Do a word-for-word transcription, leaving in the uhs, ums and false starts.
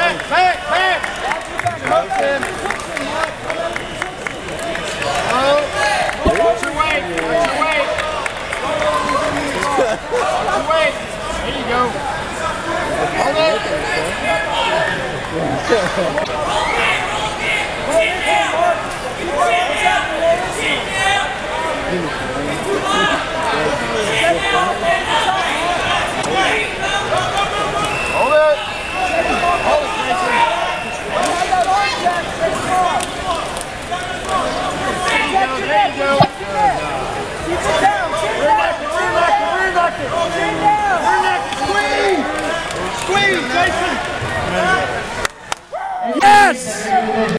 Back, back, back. Hook in. Oh, watch your weight, watch your weight. Watch your weight. There you go. Hold it. Hold it. Hold it, Jason. There you go. Keep it down. Rear neck it, rear neck it, rear neck it. Rear neck it, squeeze. Squeeze, Jason. Yes!